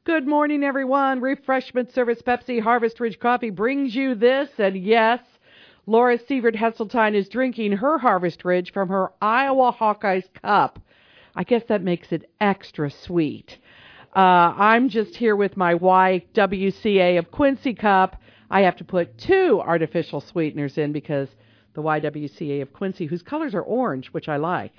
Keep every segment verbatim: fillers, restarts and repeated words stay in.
Good morning, everyone. Refreshment Service Pepsi Harvest Ridge Coffee brings you this. And yes, Laura Sievert Hesseltine is drinking her Harvest Ridge from her Iowa Hawkeyes cup. I guess that makes it extra sweet. Uh, I'm just here with my Y W C A of Quincy cup. I have to put two artificial sweeteners in because the Y W C A of Quincy, whose colors are orange, which I like,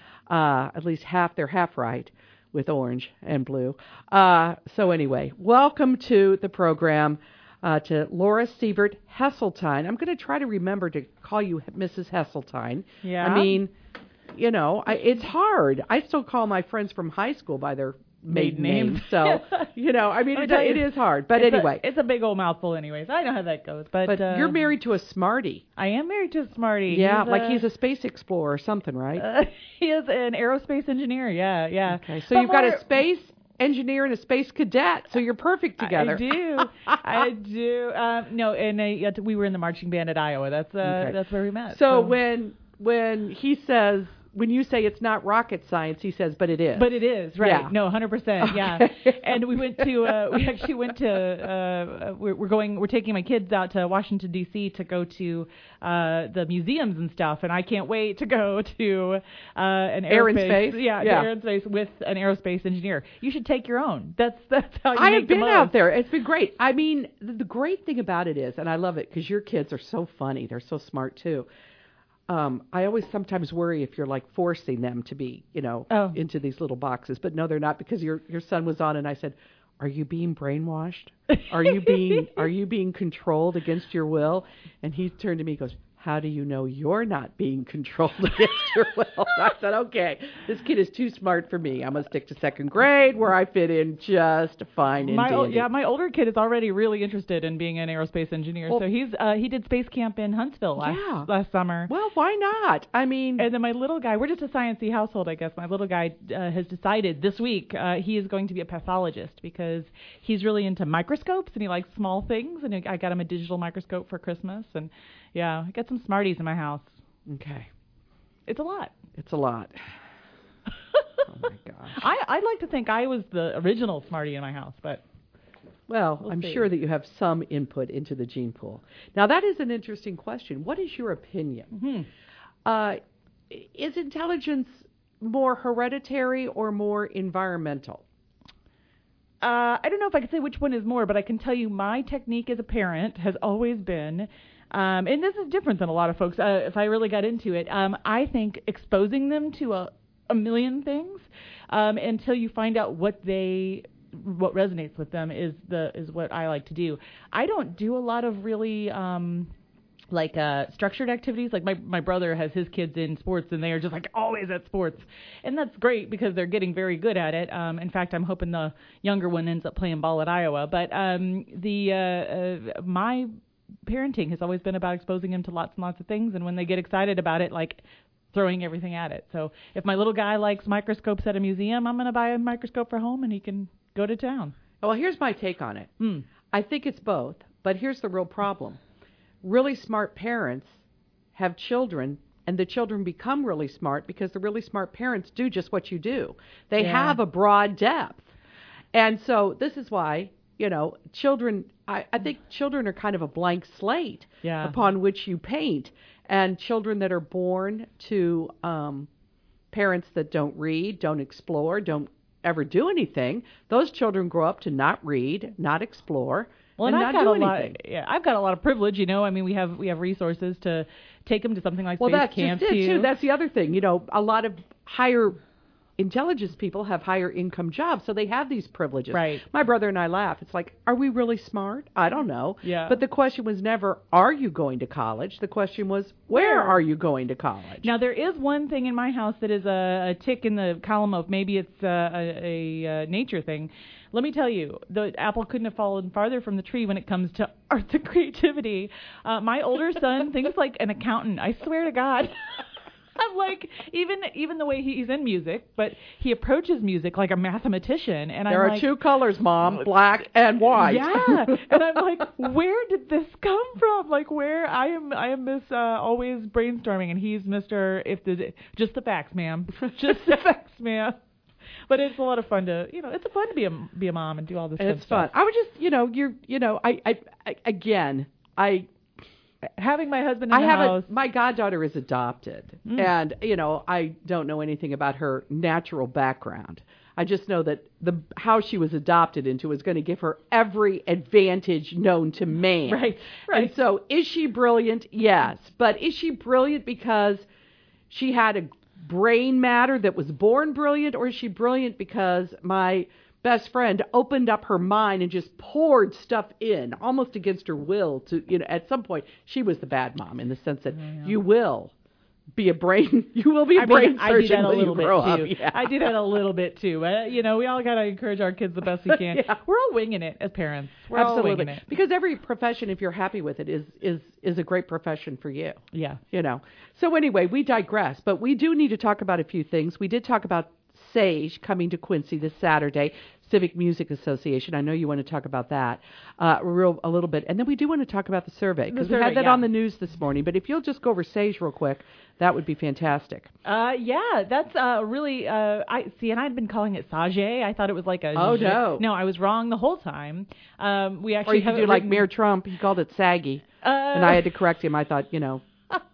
uh, at least half, they're half right with orange and blue. Uh, so anyway, welcome to the program, uh, to Laura Sievert Hesseltine. I'm going to try to remember to call you Missus Hesseltine. Yeah. I mean, you know, I, it's hard. I still call my friends from high school by their maiden names. So, you know, I mean, it, it is hard. But it's anyway. A, it's a big old mouthful anyways. I know how that goes. But, but uh, you're married to a smarty. I am married to a smarty. Yeah, he's like a, he's a space explorer or something, right? Uh, he is an aerospace engineer. Yeah, yeah. Okay, so but you've more, got a space engineer and a space cadet, so you're perfect together. I do. I do. Um, no, and uh, we were in the marching band at Iowa. That's uh, okay. That's where we met. So, so when when he says, when you say it's not rocket science, he says, but it is. But it is, right. Yeah. No, one hundred percent, okay. yeah. And we went to, uh, we actually went to, uh, we're, we're going, we're taking my kids out to Washington, D C to go to uh, the museums and stuff, and I can't wait to go to uh, an Air and aerospace. space? Yeah, yeah. Air and space with an aerospace engineer. You should take your own. That's that's how you I make have been the most. out there. It's been great. I mean, the, the great thing about it is, and I love it because your kids are so funny. They're so smart, too. Um, I always sometimes worry if you're like forcing them to be, you know, oh. into these little boxes. But no, they're not, because your your son was on and I said, are you being brainwashed? Are you being are you being controlled against your will? And he turned to me and goes, how do you know you're not being controlled against your will? And I said, okay, this kid is too smart for me. I'm going to stick to second grade where I fit in just fine and my dandy. Yeah, my older kid is already really interested in being an aerospace engineer. Well, so he's uh, he did space camp in Huntsville last, yeah. last summer. Well, why not? I mean... And then my little guy, we're just a sciencey household, I guess. My little guy uh, has decided this week uh, he is going to be a pathologist because he's really into microscopes and he likes small things. And I got him a digital microscope for Christmas. And yeah, I got some Smarties in my house. Okay. It's a lot. It's a lot. Oh, my gosh. I, I'd like to think I was the original Smartie in my house, but... Well, we'll I'm see. sure that you have some input into the gene pool. Now, that is an interesting question. What is your opinion? Mm-hmm. Uh, is intelligence more hereditary or more environmental? Uh, I don't know if I can say which one is more, but I can tell you my technique as a parent has always been, um, and this is different than a lot of folks, uh, if I really got into it, um, I think exposing them to a, a million things um, until you find out what they, what resonates with them is the is what I like to do. I don't do a lot of really... Um, like uh, structured activities. Like my, my brother has his kids in sports and they are just like always at sports. And that's great because they're getting very good at it. Um, in fact, I'm hoping the younger one ends up playing ball at Iowa. But um, the uh, uh, my parenting has always been about exposing them to lots and lots of things. And when they get excited about it, like throwing everything at it. So if my little guy likes microscopes at a museum, I'm going to buy a microscope for home and he can go to town. Well, here's my take on it. Mm. I think it's both. But here's the real problem. Really smart parents have children, and the children become really smart because the really smart parents do just what you do. They yeah. have a broad depth. And so this is why, you know, children, I, I think children are kind of a blank slate yeah. upon which you paint. And children that are born to um, parents that don't read, don't explore, don't ever do anything, those children grow up to not read, not explore, Well, and, and not I've do got a anything. lot. Yeah, I've got a lot of privilege. You know, I mean, we have we have resources to take them to something like well, space that's camp just it, too. too. That's the other thing. You know, a lot of higher intelligence people have higher income jobs, so they have these privileges. Right. My brother and I laugh. It's like, are we really smart? I don't know. Yeah. But the question was never, are you going to college? The question was, where, Where? are you going to college? Now, there is one thing in my house that is a, a tick in the column of maybe it's a, a, a, a nature thing. Let me tell you, the apple couldn't have fallen farther from the tree when it comes to arts and creativity. Uh, my older son thinks like an accountant. I swear to God. I'm like, even even the way he's in music, but he approaches music like a mathematician. And there I'm are like, two colors, Mom, black and white. Yeah, and I'm like, where did this come from? Like, where I am, I am Miss uh, always brainstorming, and he's Mister If the just the facts, ma'am, just the facts, ma'am. but it's a lot of fun to, you know, it's fun to be a be a mom and do all this. It's fun fun. stuff. I would just, you know, you're, you know, I, I, I again, I. Having my husband in I the have house. A, my goddaughter is adopted, Mm. and you know I don't know anything about her natural background. I just know that the how she was adopted into is going to give her every advantage known to man. Right, right. And so, is she brilliant? Yes, but is she brilliant because she had a brain matter that was born brilliant, or is she brilliant because my best friend opened up her mind and just poured stuff in almost against her will to, you know, at some point she was the bad mom in the sense that oh, yeah. you will be a brain, you will be a I brain mean, surgeon I do that a when little you grow bit up. too. Yeah. I do that a little bit too. Uh, you know, we all got to encourage our kids the best we can. Yeah. We're all winging it as parents. We're Absolutely. all winging it. Because every profession, if you're happy with it, is, is, is a great profession for you. Yeah. You know. So anyway, we digress, but we do need to talk about a few things. We did talk about SAGE coming to Quincy this Saturday, Civic Music Association. I know you want to talk about that uh, real a little bit. And then we do want to talk about the survey, because we had that yeah. on the news this morning. But if you'll just go over SAGE real quick, that would be fantastic. Uh, yeah, that's uh, really, uh, I see, and I'd been calling it SAGE. I thought it was like a... Oh, j- no. No, I was wrong the whole time. Um, we actually Or you could do like Mayor Trump. He called it saggy. Uh, and I had to correct him. I thought, you know,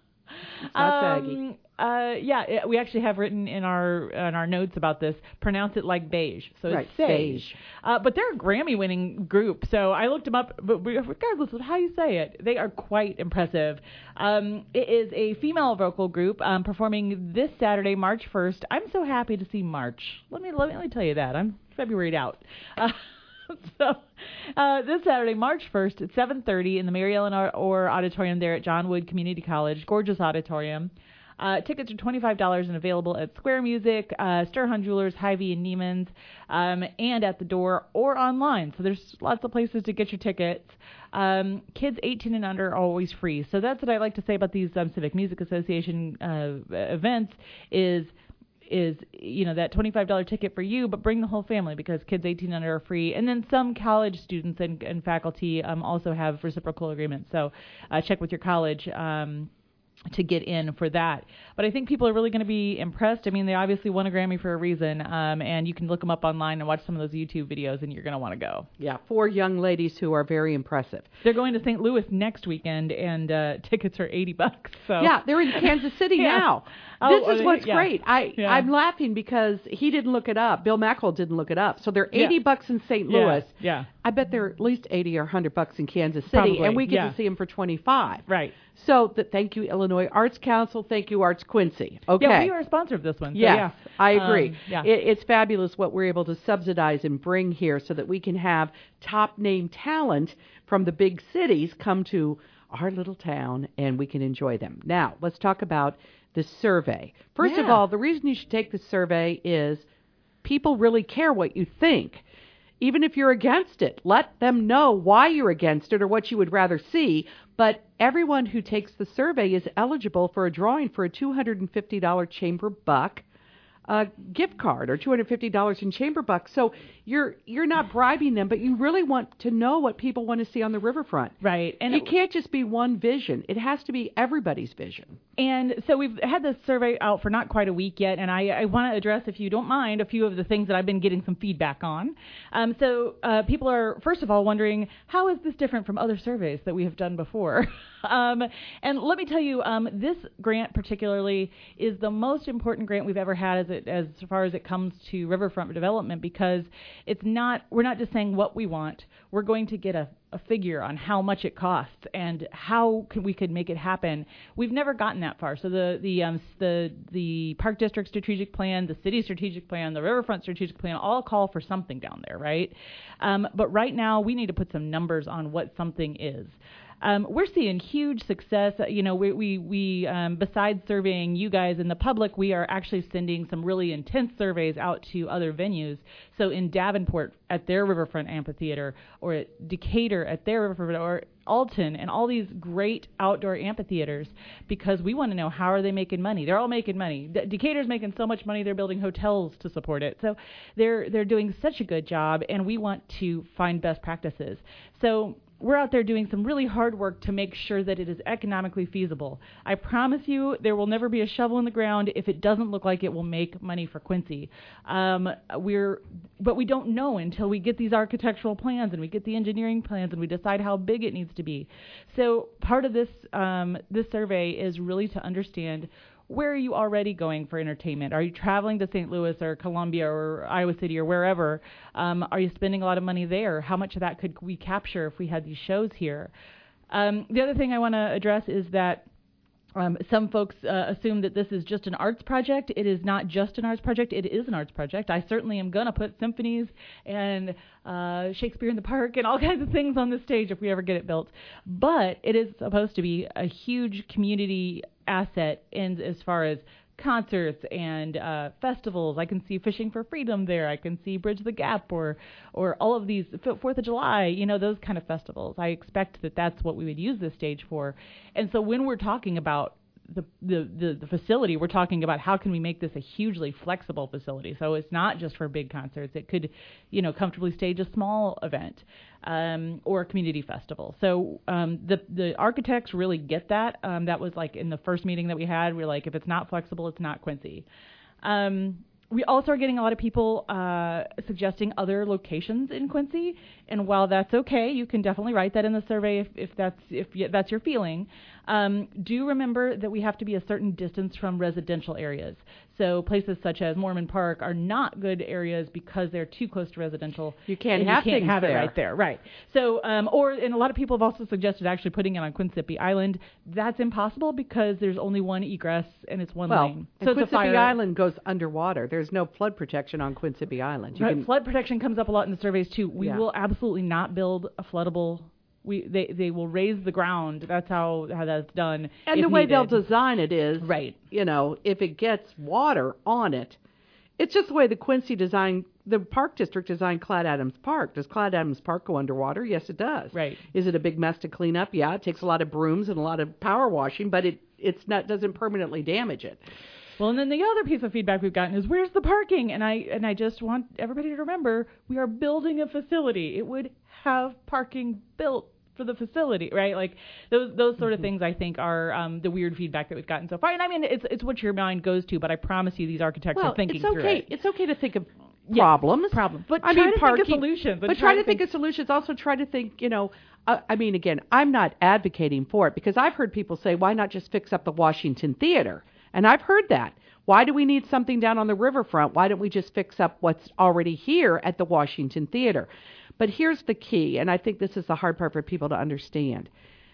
it's not um, saggy. Uh, yeah, it, we actually have written in our in our notes about this. Pronounce it like beige, so right, it's SAGE. Uh, but they're a Grammy-winning group, so I looked them up. But regardless of how you say it, they are quite impressive. Um, it is a female vocal group um, performing this Saturday, March first. I'm so happy to see March. Let me let me, let me tell you that I'm February'd out. Uh, So, uh, this Saturday, March first at seven thirty in the Mary Ellen Orr Auditorium there at John Wood Community College. Gorgeous auditorium. Uh, tickets are twenty-five dollars and available at Square Music, uh, Sturhan Jewelers, Hy-Vee, and Neiman's, um, and at the door or online. So there's lots of places to get your tickets. Um, kids eighteen and under are always free. So that's what I like to say about these um, Civic Music Association uh, events is is, you know, that twenty-five dollars ticket for you, but bring the whole family because kids eighteen and under are free. And then some college students and, and faculty um, also have reciprocal agreements. So uh, check with your college um, to get in for that. But I think people are really going to be impressed. I mean, they obviously won a Grammy for a reason, um, and you can look them up online and watch some of those YouTube videos, and you're going to want to go. Yeah, four young ladies who are very impressive. They're going to Saint Louis next weekend, and uh, tickets are eighty bucks. So yeah, they're in Kansas City yeah. now. Oh, this is what's yeah. great. I yeah. I'm laughing because he didn't look it up. Bill Mackel didn't look it up. So they're eighty yeah. bucks in Saint yeah. Louis. Yeah. I bet they're at least eighty or one hundred bucks in Kansas City, Probably. and we get yeah. to see them for twenty-five. Right. So that thank you Illinois Arts Council, thank you Arts Quincy. Okay. Yeah, we are a sponsor of this one. So yes, yeah, I agree. Um, yeah. It, it's fabulous what we're able to subsidize and bring here so that we can have top name talent from the big cities come to our little town and we can enjoy them. Now, let's talk about the survey. First yeah. of all, the reason you should take the survey is people really care what you think. Even if you're against it, let them know why you're against it or what you would rather see. But everyone who takes the survey is eligible for a drawing for a two hundred fifty dollars Chamber Buck uh, gift card or two hundred fifty dollars in Chamber Bucks. So you're you're not bribing them, but you really want to know what people want to see on the riverfront. Right. And it can't just be one vision. It has to be everybody's vision. And so we've had this survey out for not quite a week yet, and I, I want to address, if you don't mind, a few of the things that I've been getting some feedback on. Um, so uh, people are, first of all, wondering, how is this different from other surveys that we have done before? um, and let me tell you, um, this grant particularly is the most important grant we've ever had as, it, as far as it comes to riverfront development, because it's not, we're not just saying what we want. We're going to get a a figure on how much it costs and how can we could make it happen. We've never gotten that far. So the the um, the the Park District Strategic Plan, the City Strategic Plan, the Riverfront Strategic Plan all call for something down there, right? Um, but right now we need to put some numbers on what something is. Um, we're seeing huge success. Uh, you know, we, we, we um, besides surveying you guys in the public, we are actually sending some really intense surveys out to other venues. So in Davenport at their Riverfront Amphitheater, or at Decatur at their Riverfront, or Alton, and all these great outdoor amphitheaters, because we want to know, how are they making money? They're all making money. De- Decatur's making so much money, they're building hotels to support it. So they're they're doing such a good job, and we want to find best practices. So we're out there doing some really hard work to make sure that it is economically feasible. I promise you there will never be a shovel in the ground if it doesn't look like it will make money for Quincy. Um, we're, but we don't know until we get these architectural plans and we get the engineering plans and we decide how big it needs to be. So part of this, um, this survey is really to understand, where are you already going for entertainment? Are you traveling to Saint Louis or Columbia or Iowa City or wherever? Um, are you spending a lot of money there? How much of that could we capture if we had these shows here? Um, the other thing I want to address is that um, some folks uh, assume that this is just an arts project. It is not just an arts project. It is an arts project. I certainly am going to put symphonies and uh, Shakespeare in the Park and all kinds of things on the stage if we ever get it built. But it is supposed to be a huge community asset in as far as concerts and uh, festivals. I can see Fishing for Freedom there. I can see Bridge the Gap or or all of these, Fourth of July, you know, those kind of festivals. I expect that that's what we would use this stage for. And so when we're talking about the, the, the, the facility, we're talking about how can we make this a hugely flexible facility. So it's not just for big concerts. It could, you know, comfortably stage a small event um, or a community festival. So um, the the architects really get that. Um, that was like in the first meeting that we had, we we're like, if it's not flexible, it's not Quincy. Um, we also are getting a lot of people uh, suggesting other locations in Quincy, and while that's okay, you can definitely write that in the survey if, if that's if y- that's your feeling. Um, do remember that we have to be a certain distance from residential areas. So places such as Mormon Park are not good areas because they're too close to residential. You can't and have you can't things have there. it right there, right? So, um, or and a lot of people have also suggested actually putting it on Quinsippee Island. That's impossible because there's only one egress and it's one well, lane. So it's a Quinsippee fire. Island goes underwater. There's no flood protection on Quinsippee Island. You Right, can, flood protection comes up a lot in the surveys too. We Yeah. will absolutely not build a floodable. We they they will raise the ground. That's how how that's done. and if the way needed. they'll design it is, Right. you know, if it gets water on it, it's just the way the Quincy design, the park district designed Clyde Adams Park. Does Clyde Adams Park go underwater? Yes, it does. Right. Is it a big mess to clean up? Yeah, it takes a lot of brooms and a lot of power washing, but it it's not doesn't permanently damage it. Well, and then the other piece of feedback we've gotten is, where's the parking? And I and I just want everybody to remember, we are building a facility. It would have parking built for the facility, right? Like those those sort of Mm-hmm. things I think are um, the weird feedback that we've gotten so far. And I mean, it's it's what your mind goes to, but I promise you, these architects Well, are thinking it's okay. through it. It's okay to think of Yeah, problems. problems, but I try mean, to parking, think of solutions. But try to think of solutions. Also, try to think. You know, uh, I mean, again, I'm not advocating for it because I've heard people say, "Why not just fix up the Washington Theater?" And I've heard that. Why do we need something down on the riverfront? Why don't we just fix up what's already here at the Washington Theater? But here's the key, and I think this is the hard part for people to understand.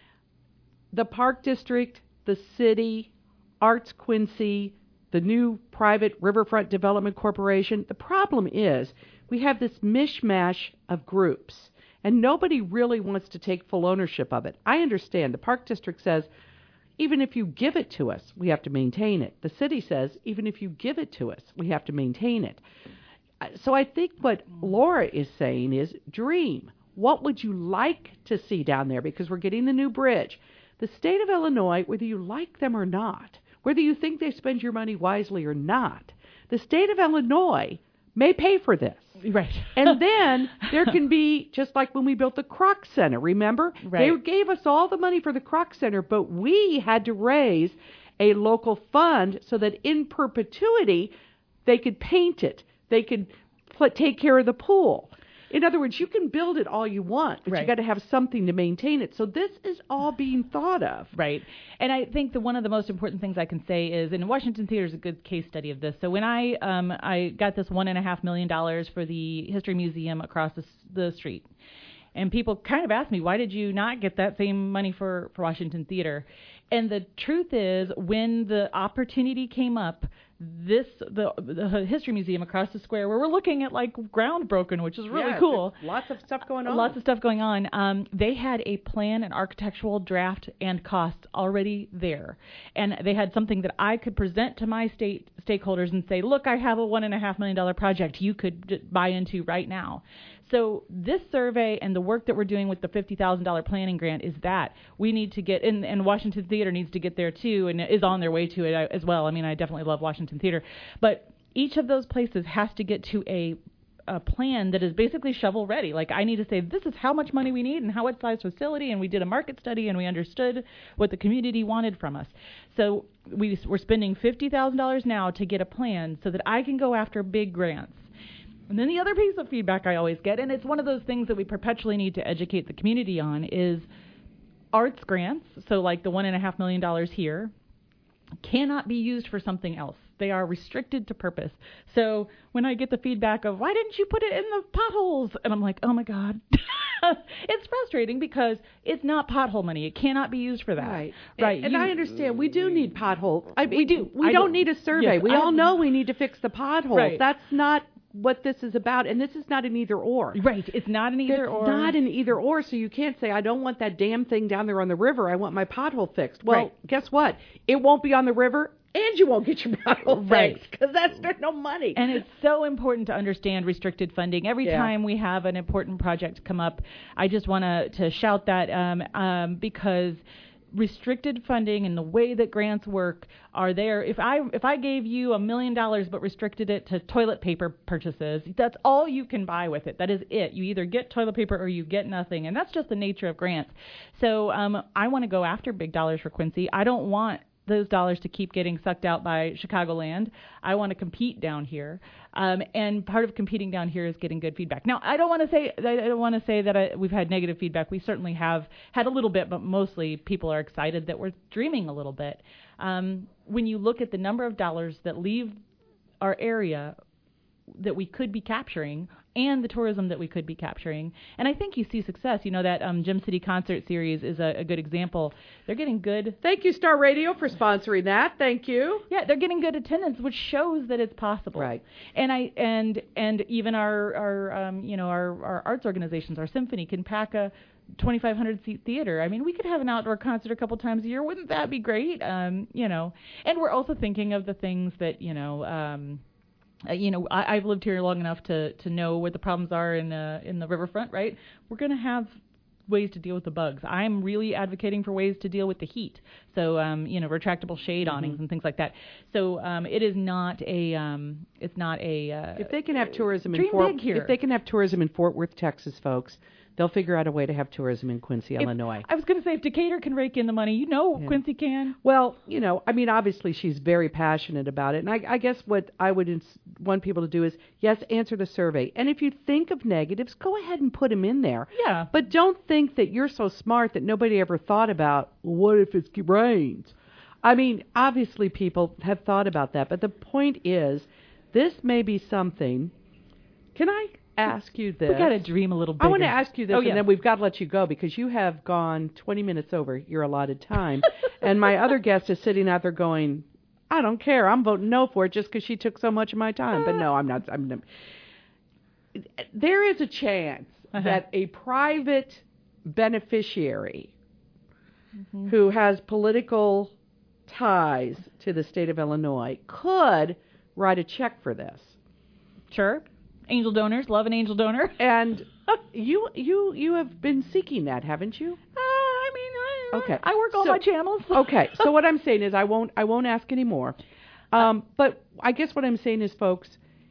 The Park District, the city, Arts Quincy, the new private Riverfront Development Corporation, the problem is we have this mishmash of groups, and nobody really wants to take full ownership of it. I understand. The Park District says, even if you give it to us, we have to maintain it. The city says, even if you give it to us, we have to maintain it. So I think what Laura is saying is dream. What would you like to see down there? Because we're getting the new bridge. The state of Illinois, whether you like them or not, whether you think they spend your money wisely or not, the state of Illinois may pay for this. Right. And then there can be, just like when we built the Kroc Center, remember? Right. They gave us all the money for the Kroc Center, but we had to raise a local fund so that in perpetuity they could paint it. They could put, take care of the pool. In other words, you can build it all you want, but Right. you got to have something to maintain it. So this is all being thought of. Right. And I think that one of the most important things I can say is, and Washington Theater is a good case study of this. So when I um, I got this one and a half million dollars for the History Museum across the, the street, and people kind of asked me, why did you not get that same money for, for Washington Theater? And the truth is, when the opportunity came up, this the the History Museum across the square, where we're looking at like ground broken, which is really Yeah, cool. there's lots of stuff going on. Lots of stuff going on. Um, they had a plan, an architectural draft, and costs already there, and they had something that I could present to my state stakeholders and say, "Look, I have a one and a half million dollar project you could j- buy into right now." So this survey and the work that we're doing with the fifty thousand dollar planning grant is that we need to get, and, and Washington Theater needs to get there too, and is on their way to it as well. I mean, I definitely love Washington Theater, but each of those places has to get to a a plan that is basically shovel ready. Like I need to say, this is how much money we need and how what size facility. And we did a market study and we understood what the community wanted from us. So we, we're spending fifty thousand dollars now to get a plan so that I can go after big grants. And then the other piece of feedback I always get, and it's one of those things that we perpetually need to educate the community on, is arts grants, so like the one and a half million dollars here, cannot be used for something else. They are restricted to purpose. So when I get the feedback of, why didn't you put it in the potholes? And I'm like, oh my God. It's frustrating because it's not pothole money. It cannot be used for that. Right. Right. And, and you, I understand. We do need pothole. I mean, we do. We I don't do. need a survey. Yes, we I, all know we need to fix the potholes. Right. That's not what this is about, and this is not an either or. Right, it's not an either it's or. not an either or, so you can't say, I don't want that damn thing down there on the river. I want my pothole fixed. Well, right. Guess what? It won't be on the river, and you won't get your pothole right. fixed, because that's there's no money. And it's so important to understand restricted funding. Every yeah. time we have an important project come up, I just want to to shout that um, um, because restricted funding and the way that grants work are there. If I if I gave you a million dollars but restricted it to toilet paper purchases, that's all you can buy with it. That is it. You either get toilet paper or you get nothing, and that's just the nature of grants. So um, I want to go after big dollars for Quincy. I don't want those dollars to keep getting sucked out by Chicagoland. I want to compete down here, um, and part of competing down here is getting good feedback. Now, I don't want to say I don't want to say that I, we've had negative feedback. We certainly have had a little bit, but mostly people are excited that we're dreaming a little bit. Um, when you look at the number of dollars that leave our area that we could be capturing, and the tourism that we could be capturing. And I think you see success. You know, that um, Gem City concert series is a, a good example. They're getting good. Thank you, Star Radio, for sponsoring that. Thank you. Yeah, they're getting good attendance, which shows that it's possible. Right. And I and and even our our um, you know our, our arts organizations, our symphony can pack a twenty-five hundred seat theater. I mean, we could have an outdoor concert a couple times a year. Wouldn't that be great? Um, you know, and we're also thinking of the things that you know. Um, Uh, you know, I, I've lived here long enough to, to know what the problems are in uh, in the riverfront, right? We're going to have ways to deal with the bugs. I'm really advocating for ways to deal with the heat. So, um, you know, retractable shade mm-hmm. awnings and things like that. So um, it is not a, um, it's not a. Uh, if they can have tourism dream in Fort, big here. if they can have tourism in Fort Worth, Texas, folks, they'll figure out a way to have tourism in Quincy, if, Illinois. I was going to say, if Decatur can rake in the money, you know yeah. Quincy can. Well, you know, I mean, obviously she's very passionate about it. And I, I guess what I would ins- want people to do is, yes, answer the survey. And if you think of negatives, go ahead and put them in there. Yeah. But don't think that you're so smart that nobody ever thought about, well, what if it rains? I mean, obviously people have thought about that. But the point is, this may be something. Can I ask you this? We got to dream a little bigger. I want to ask you this, oh, and yeah. then we've got to let you go because you have gone twenty minutes over your allotted time. And my other guest is sitting out there going, I don't care. I'm voting no for it just because she took so much of my time. But no, I'm not. I'm not. There is a chance uh-huh. that a private beneficiary mm-hmm. who has political ties to the state of Illinois could write a check for this. Sure. Angel donors, love an angel donor. And you you you have been seeking that, haven't you? Uh, I mean, I, okay. I work all so, my channels. Okay, so what I'm saying is I won't I won't ask anymore. Um, uh, but I guess what I'm saying is, folks,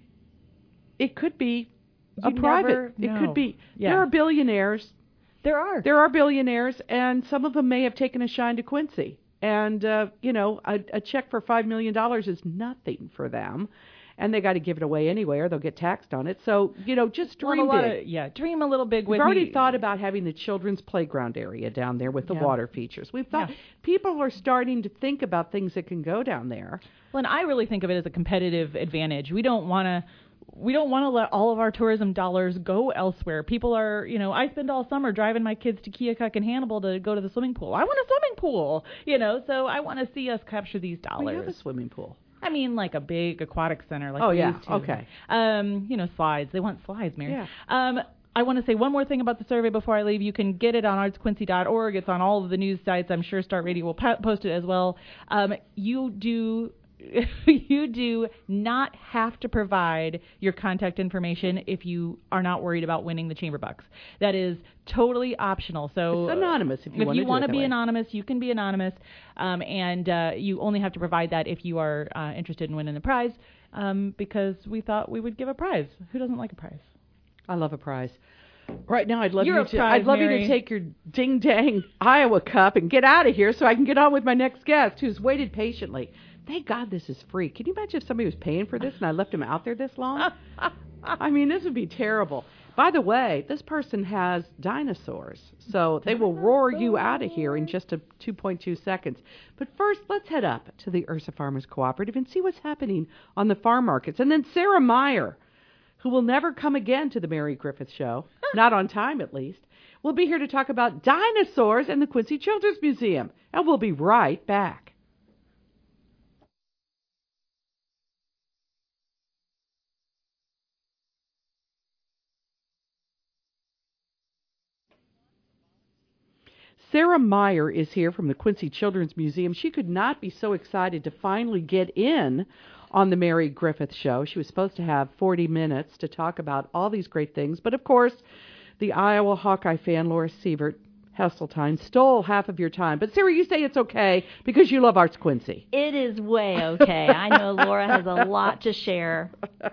it could be a private. It could be. Yeah. There are billionaires. There are. There are billionaires, and some of them may have taken a shine to Quincy. And, uh, you know, a, a check for five million dollars is nothing for them. And they got to give it away anyway, or they'll get taxed on it. So, you know, just dream well, big. Of, yeah, dream a little big with We've already me. thought about having the children's playground area down there with the yeah. water features. We've thought yeah. people are starting to think about things that can go down there. Well, and I really think of it as a competitive advantage. We don't want to. We don't want to let all of our tourism dollars go elsewhere. People are, you know, I spend all summer driving my kids to Keokuk and Hannibal to go to the swimming pool. I want a swimming pool, you know, so I want to see us capture these dollars. We have a swimming pool. I mean, like a big aquatic center. Like oh, we yeah. used to. Okay. Um, you know, slides. They want slides, Mary. Yeah. Um, I want to say one more thing about the survey before I leave. You can get it on arts quincy dot org. It's on all of the news sites. I'm sure Start Radio will po- post it as well. Um, you do... you do not have to provide your contact information if you are not worried about winning the chamber bucks. That is totally optional. So it's anonymous if you if want you to want to do it be that way. anonymous, you can be anonymous, um, and uh, you only have to provide that if you are uh, interested in winning the prize. um, because we thought we would give a prize. Who doesn't like a prize? I love a prize. Right now, I'd love You're you a to. prize, I'd love Mary. you to take your ding dang Iowa cup and get out of here, so I can get on with my next guest, who's waited patiently. Thank God this is free. Can you imagine if somebody was paying for this and I left him out there this long? I mean, this would be terrible. By the way, this person has dinosaurs, so they will roar you out of here in just a two point two seconds. But first, let's head up to the Ursa Farmers Cooperative and see what's happening on the farm markets. And then Sarah Meyer, who will never come again to the Mary Griffith Show, not on time at least, will be here to talk about dinosaurs and the Quincy Children's Museum. And we'll be right back. Sarah Meyer is here from the Quincy Children's Museum. She could not be so excited to finally get in on the Mary Griffith Show. She was supposed to have forty minutes to talk about all these great things. But, of course, the Iowa Hawkeye fan, Laura Sievert Hesseltine, stole half of your time. But, Sarah, you say it's okay because you love Arts Quincy. It is way okay. I know Laura has a lot to share.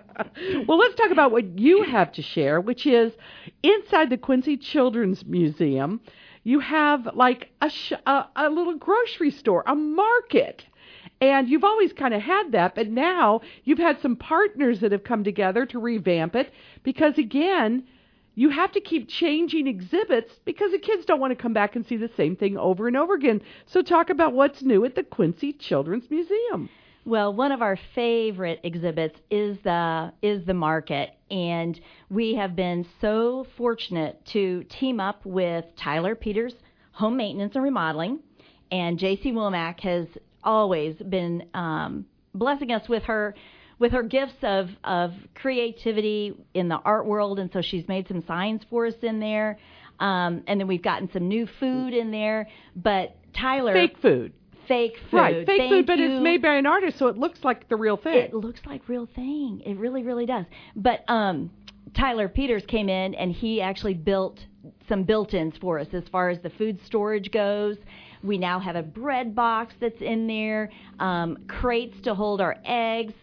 Well, let's talk about what you have to share, which is inside the Quincy Children's Museum, you have like a, sh- a, a little grocery store, a market. And you've always kind of had that, but now you've had some partners that have come together to revamp it because, again, you have to keep changing exhibits because the kids don't want to come back and see the same thing over and over again. So talk about what's new at the Quincy Children's Museum. Well, one of our favorite exhibits is the is the market, and we have been so fortunate to team up with Tyler Peters Home Maintenance and Remodeling, and J C Womack has always been um, blessing us with her with her gifts of of creativity in the art world, and so she's made some signs for us in there, um, and then we've gotten some new food in there. But Tyler, fake food. Fake food. Right, fake Thank food, but you. it's made by an artist, so it looks like the real thing. It looks like real thing. It really, really does. But um, Tyler Peters came in, and he actually built some built-ins for us as far as the food storage goes. We now have a bread box that's in there, um, crates to hold our eggs.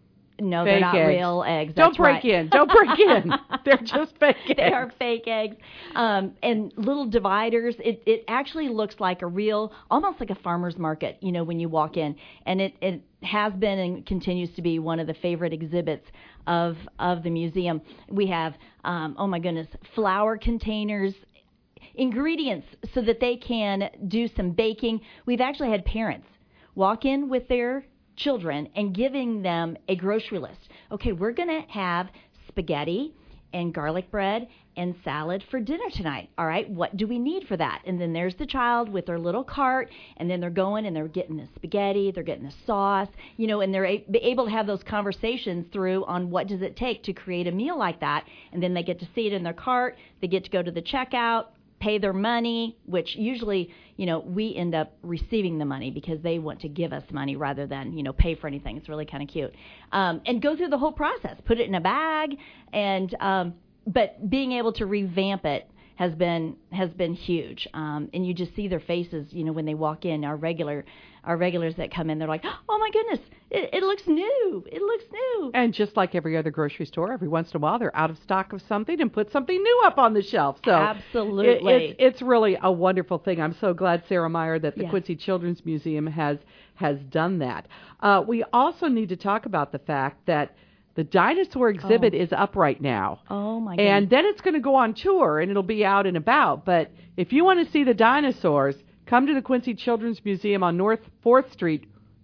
No, fake they're not eggs. real eggs. Don't That's break right. in. Don't break in. They're just fake eggs. They are fake eggs. Um, and little dividers. It it actually looks like a real, almost like a farmer's market, you know, when you walk in. And it, it has been and continues to be one of the favorite exhibits of, of the museum. We have, um, oh my goodness, flour containers, ingredients so that they can do some baking. We've actually had parents walk in with their children and giving them a grocery list. Okay, we're going to have spaghetti and garlic bread and salad for dinner tonight. All right, what do we need for that? And then there's the child with their little cart, and then they're going and they're getting the spaghetti, they're getting the sauce, you know, and they're a- able to have those conversations through on what does it take to create a meal like that. And then they get to see it in their cart, they get to go to the checkout, pay their money, which usually, you know, we end up receiving the money because they want to give us money rather than, you know, pay for anything. It's really kind of cute. Um, and go through the whole process, put it in a bag, and um, but being able to revamp it has been has been huge. Um, and you just see their faces, you know, when they walk in. Our regular our regulars that come in, they're like, oh my goodness, it, it looks new. It looks new. And just like every other grocery store, every once in a while they're out of stock of something and put something new up on the shelf. So absolutely, it, it's, it's really a wonderful thing. I'm so glad, Sarah Meyer, that the yes. Quincy Children's Museum has has done that. Uh, we also need to talk about the fact that the dinosaur exhibit oh. is up right now. Oh, my goodness. And then it's going to go on tour, and it'll be out and about. But if you want to see the dinosaurs, come to the Quincy Children's Museum on North fourth Street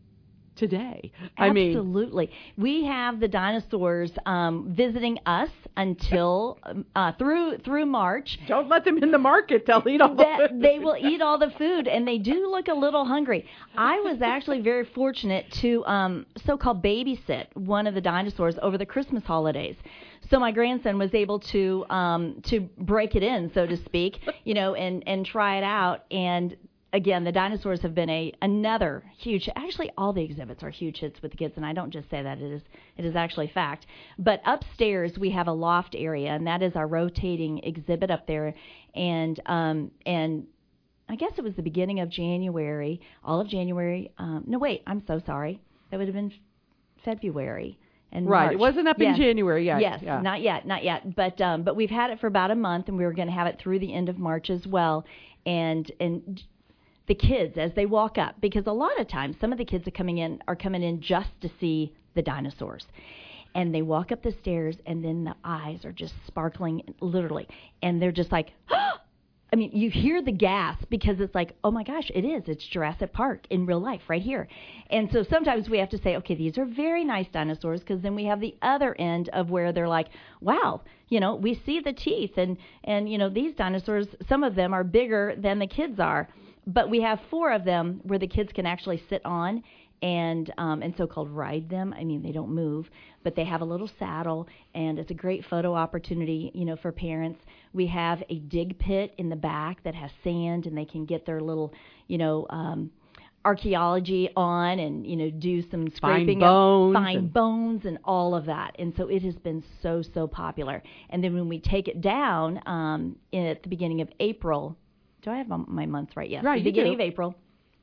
today. I mean, absolutely. We have the dinosaurs um, visiting us until uh, through through March. Don't let them in the market. They'll eat all the that, food. They will eat all the food, and they do look a little hungry. I was actually very fortunate to um, so-called babysit one of the dinosaurs over the Christmas holidays. So my grandson was able to um, to break it in, so to speak, you know, and, and try it out. And again, the dinosaurs have been a another huge. Actually, all the exhibits are huge hits with the kids, and I don't just say that; it is it is actually fact. But upstairs we have a loft area, and that is our rotating exhibit up there. And um and I guess it was the beginning of January, all of January. Um, no, wait, I'm so sorry. That would have been February. in Right. March. It wasn't up yes. in January yet. Yes, yeah. not yet, not yet. But um, but we've had it for about a month, and we were going to have it through the end of March as well. And and the kids, as they walk up, because a lot of times some of the kids are coming in are coming in just to see the dinosaurs. And they walk up the stairs, and then the eyes are just sparkling, literally. And they're just like, I mean, you hear the gasp because it's like, oh, my gosh, it is. It's Jurassic Park in real life right here. And so sometimes we have to say, okay, these are very nice dinosaurs, because then we have the other end of where they're like, wow, you know, we see the teeth. And, and, you know, these dinosaurs, some of them are bigger than the kids are. But we have four of them where the kids can actually sit on and um, and so-called ride them. I mean, they don't move, but they have a little saddle, and it's a great photo opportunity, you know, for parents. We have a dig pit in the back that has sand, and they can get their little, you know, um, archaeology on and, you know, do some scraping. Find bones. Find and bones and all of that. And so it has been so, so popular. And then when we take it down um, in, at the beginning of April, do I have my months right? Yes. Right, the you beginning do. of April,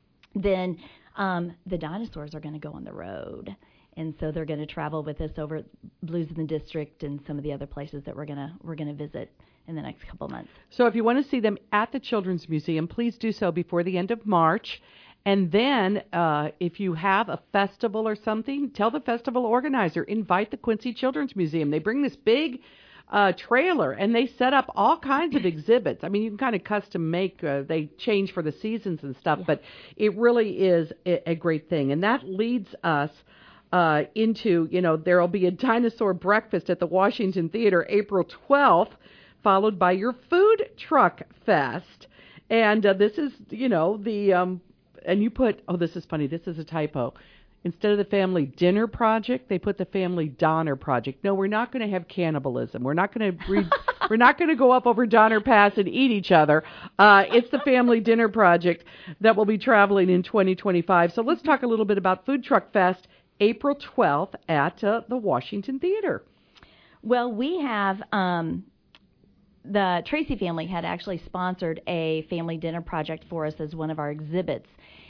then um, the dinosaurs are going to go on the road. And so they're going to travel with us over Blues in the District and some of the other places that we're going to we're going to visit in the next couple months. So if you want to see them at the Children's Museum, please do so before the end of March. And then uh, if you have a festival or something, tell the festival organizer, invite the Quincy Children's Museum. They bring this big uh, trailer, and they set up all kinds of exhibits. I mean, you can kind of custom make, uh, they change for the seasons and stuff, yeah. But it really is a, a great thing. And that leads us uh, into, you know, there will be a dinosaur breakfast at the Washington Theater April twelfth, followed by your food truck fest. And uh, this is, you know, the, um, and you put, oh, this is funny, this is a typo. Instead of the family dinner project, they put the family Donner project. No, we're not going to have cannibalism. We're not going to re- we're not going to go up over Donner Pass and eat each other. Uh, it's the family dinner project that will be traveling in twenty twenty-five. So let's talk a little bit about Food Truck Fest, April twelfth at uh, the Washington Theater. Well, we have um, the Tracy family had actually sponsored a family dinner project for us as one of our exhibits.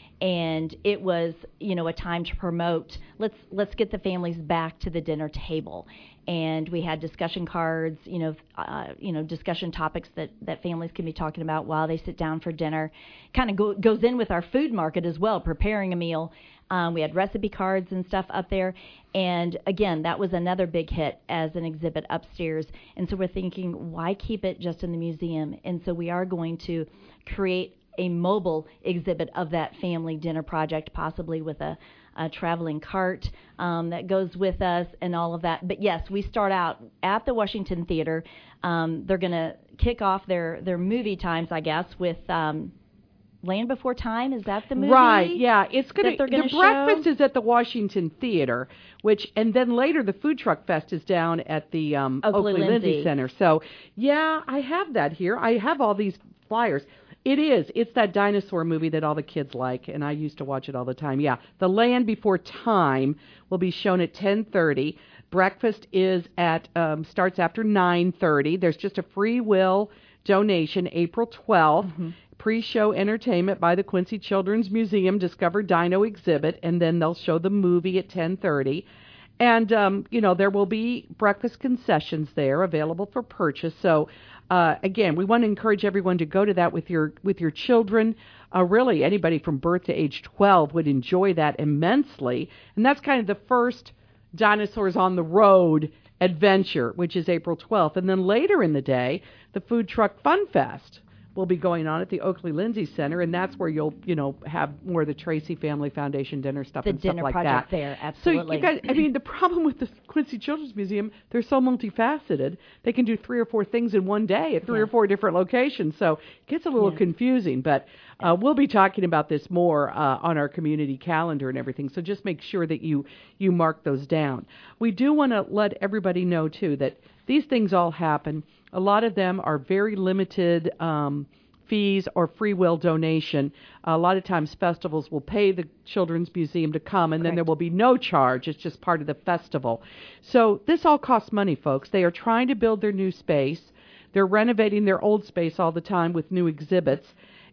And it was, you know, a time to promote, let's let's get the families back to the dinner table. And we had discussion cards, you know, uh, you know, discussion topics that, that families can be talking about while they sit down for dinner. Kind of go, goes in with our food market as well, preparing a meal. Um, we had recipe cards and stuff up there. And, again, that was another big hit as an exhibit upstairs. And so we're thinking, why keep it just in the museum? And so we are going to create a mobile exhibit of that family dinner project, possibly with a, a traveling cart um, that goes with us and all of that. But, yes, we start out at the Washington Theater. Um, they're going to kick off their, their movie times, I guess, with um, Land Before Time. Is that the movie? Right, yeah. It's gonna, that the show? breakfast is at the Washington Theater, which, and then later the Food Truck Fest is down at the um, Oakley, Oakley Lindsay. Lindsay Center. So, yeah, I have that here. I have all these flyers. It is. It's that dinosaur movie that all the kids like, and I used to watch it all the time. Yeah, The Land Before Time will be shown at ten thirty. Breakfast is at um, starts after nine thirty. There's just a free will donation, April twelfth. Mm-hmm. Pre-show entertainment by the Quincy Children's Museum Discover Dino exhibit, and then they'll show the movie at ten thirty. And, um, you know, there will be breakfast concessions there available for purchase. So, uh, again, we want to encourage everyone to go to that with your with your children. Uh, really, anybody from birth to age twelve would enjoy that immensely. And that's kind of the first Dinosaurs on the Road adventure, which is April twelfth. And then later in the day, the Food Truck Fun Fest will be going on at the Oakley Lindsay Center, and that's where you'll, you know, have more of the Tracy Family Foundation dinner stuff the and stuff like that. The dinner project there, absolutely. So you guys, I mean, the problem with the Quincy Children's Museum, they're so multifaceted. They can do three or four things in one day at three yeah. or four different locations, so it gets a little yeah. confusing. But uh, we'll be talking about this more uh, on our community calendar and everything, so just make sure that you, you mark those down. We do want to let everybody know, too, that these things all happen. A lot of them are very limited um, fees or free will donation. A lot of times festivals will pay the Children's Museum to come, and Correct. Then there will be no charge. It's just part of the festival. So this all costs money, folks. They are trying to build their new space. They're renovating their old space all the time with new exhibits.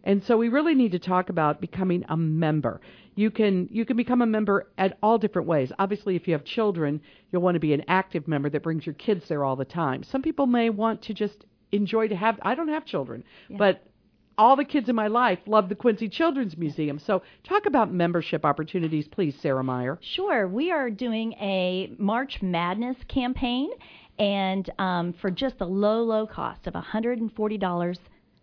And so we really need to talk about becoming a member. You can you can become a member at all different ways. Obviously, if you have children, you'll want to be an active member that brings your kids there all the time. Some people may want to just enjoy to have, I don't have children, yeah. but all the kids in my life love the Quincy Children's Museum. So talk about membership opportunities, please, Sarah Meyer. Sure. We are doing a March Madness campaign, and um, for just a low, low cost of one hundred forty dollars.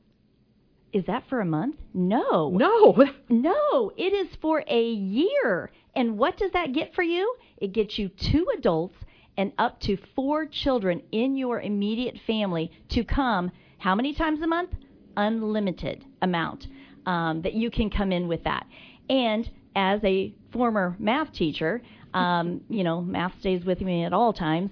Is that for a month? No. No. No, it is for a year. And what does that get for you? It gets you two adults and up to four children in your immediate family to come how many times a month? Unlimited amount um, that you can come in with that. And as a former math teacher, um, you know, math stays with me at all times.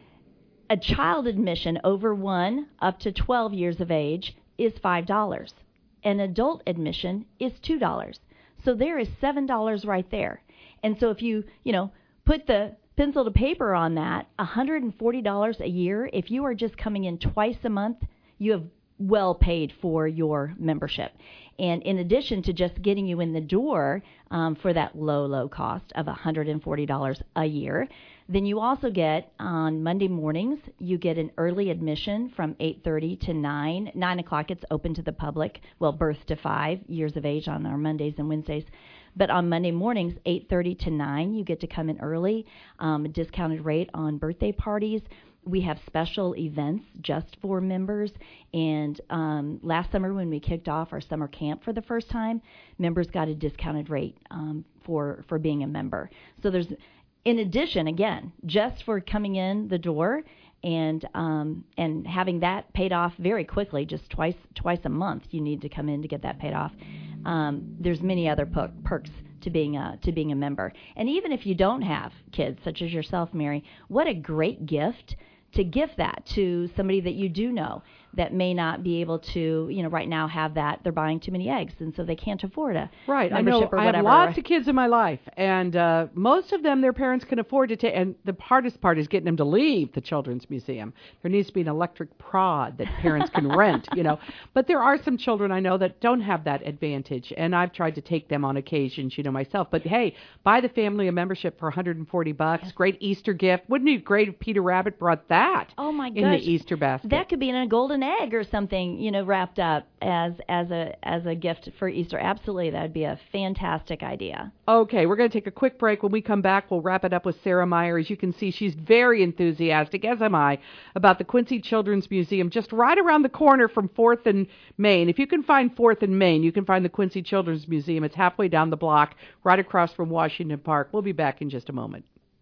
A child admission over one up to twelve years of age is five dollars. An adult admission is two dollars. So there is seven dollars right there. And so if you, you know, put the pencil to paper on that, one hundred forty dollars a year, if you are just coming in twice a month, you have well paid for your membership. And in addition to just getting you in the door um, for that low, low cost of one hundred forty dollars a year, then you also get, on Monday mornings, you get an early admission from eight thirty to nine. nine o'clock, it's open to the public. Well, birth to five years of age on our Mondays and Wednesdays. But on Monday mornings, eight thirty to nine, you get to come in early, um, a discounted rate on birthday parties. We have special events just for members. And um, last summer when we kicked off our summer camp for the first time, members got a discounted rate um, for, for being a member. So there's, in addition, again, just for coming in the door and um, and having that paid off very quickly, just twice twice a month you need to come in to get that paid off. Um, there's many other per- perks to being a to being a member. And even if you don't have kids, such as yourself, Mary, what a great gift to gift that to somebody that you do know that may not be able to, you know, right now have that. They're buying too many eggs, and so they can't afford a right. membership I know. or whatever. I have lots of kids in my life, and uh, most of them, their parents can afford to take. And the hardest part is getting them to leave the Children's Museum. There needs to be an electric prod that parents can rent, you know. But there are some children I know that don't have that advantage, and I've tried to take them on occasions, you know, myself. But hey, buy the family a membership for one hundred forty bucks. Yes. Great Easter gift. Wouldn't it be great if Peter Rabbit brought that? Oh my gosh. In the Easter basket. That could be in a golden egg or something, you know, wrapped up as as a as a gift for Easter. Absolutely, that would be a fantastic idea. Okay, we're going to take a quick break. When we come back, we'll wrap it up with Sarah Meyer. As you can see, she's very enthusiastic, as am I, about the Quincy Children's Museum, just right around the corner from fourth and Main. If you can find fourth and Main, you can find the Quincy Children's Museum. It's halfway down the block, right across from Washington Park. We'll be back in just a moment.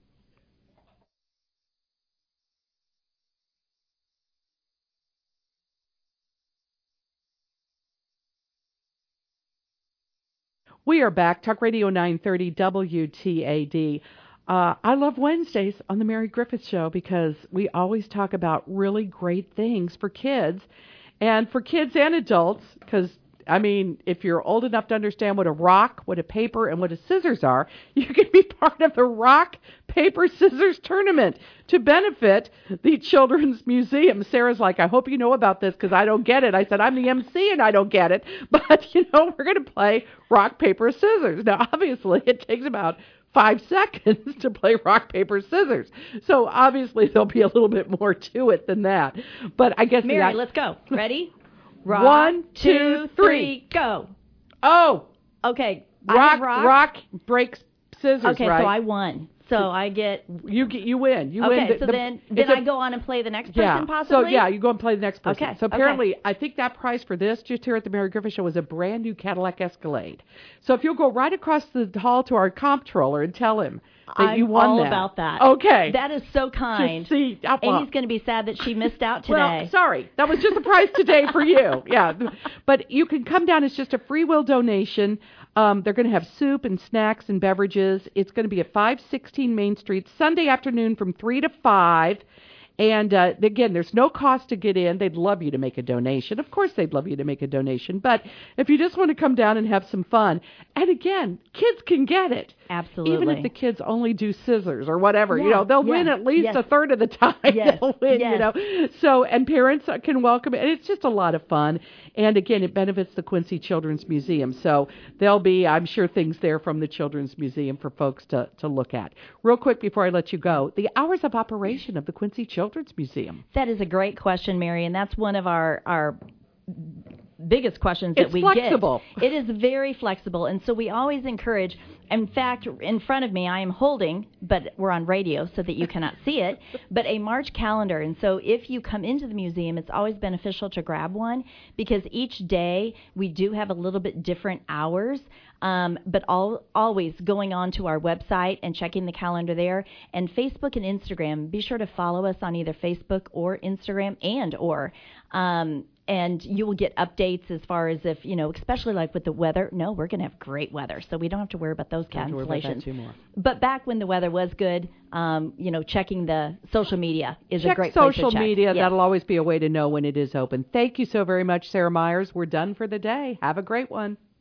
We are back. Talk Radio nine thirty W T A D. Uh, I love Wednesdays on the Mary Griffith Show because we always talk about really great things for kids and for kids and adults because, I mean, if you're old enough to understand what a rock, what a paper, and what a scissors are, you can be part of the Rock, Paper, Scissors tournament to benefit the Children's Museum. Sarah's like, I hope you know about this because I don't get it. I said, I'm the M C and I don't get it. But, you know, we're going to play rock, paper, scissors. Now, obviously, it takes about five seconds to play rock, paper, scissors. So, obviously, there'll be a little bit more to it than that. But I guess... Mary, that, let's go. Ready? Rock, One, two, three, go. Oh. Okay. Rock, rock, rock, breaks, scissors, okay, right? so I won. So I get... You get, you win. You okay, win. The, so the, then, then a, I go on and play the next person yeah. possibly? So, yeah, you go and play the next person. Okay, So apparently, okay. I think that prize for this, just here at the Mary Griffith Show, was a brand new Cadillac Escalade. So if you'll go right across the hall to our comptroller and tell him that I'm you won all that. about that. Okay. That is so kind. Just see, uh, well, Amy's going to be sad that she missed out today. Well, sorry. That was just a prize today for you. Yeah. But you can come down. It's just a free will donation. Um, they're going to have soup and snacks and beverages. It's going to be at five sixteen Main Street, Sunday afternoon from three to five. And uh, again, there's no cost to get in. They'd love you to make a donation. Of course, they'd love you to make a donation. But if you just want to come down and have some fun, and again, kids can get it. Absolutely. Even if the kids only do scissors or whatever, Yeah, you know, they'll yeah, win at least yes. a third of the time. Yes, They'll win, yes. you know. So, and parents can welcome it. And it's just a lot of fun. And again, it benefits the Quincy Children's Museum. So there'll be, I'm sure, things there from the Children's Museum for folks to, to look at. Real quick before I let you go, the hours of operation of the Quincy Children's Museum. That is a great question, Mary, and that's one of our, our biggest questions that It's we flexible. get. It is very flexible, and so we always encourage. In fact, in front of me, I am holding, but we're on radio so that you cannot see it, but a March calendar. And so if you come into the museum, it's always beneficial to grab one because each day we do have a little bit different hours. Um, but all, always going on to our website and checking the calendar there. And Facebook and Instagram, be sure to follow us on either Facebook or Instagram and or. Um, and you will get updates as far as if, you know, especially like with the weather. No, we're going to have great weather, so we don't have to worry about those Don't have to worry about that cancellations. too more. But back when the weather was good, um, you know, checking the social media is Check a great social place to check. media. Yes. That'll always be a way to know when it is open. Thank you so very much, Sarah Myers. We're done for the day. Have a great one.